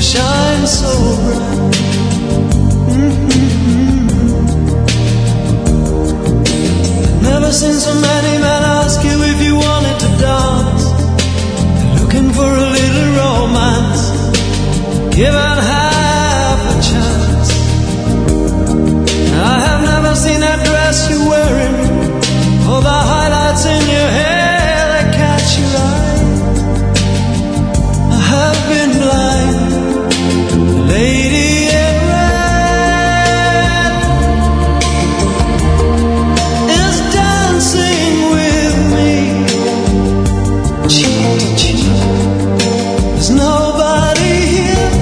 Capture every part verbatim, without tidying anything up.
shine so bright. Mm-hmm. Never seen so many men ask you if you wanted to dance. Looking for a little romance, given half a chance. I have never seen that dress you're wearing, or the highlights in your hair that catch your eye. I have been blind, lady in red is dancing with me, cheek to cheek. There's nobody here,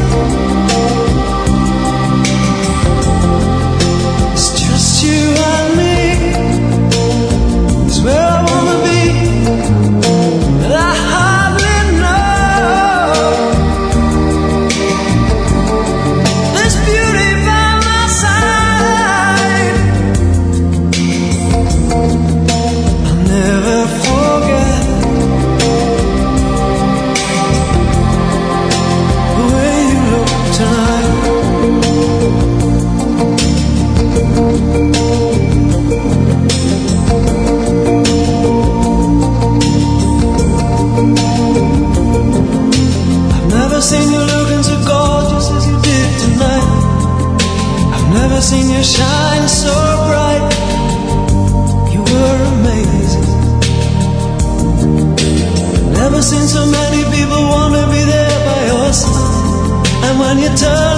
it's just you and me. It's where I wanna be, but I hardly know. There's beauty by my side, I'll never forget the way you look tonight. I've never seen you looking so gorgeous as you did tonight. I've never seen you shine so bright. You were amazing. Never seen so many people want to be there by your side. And when you turn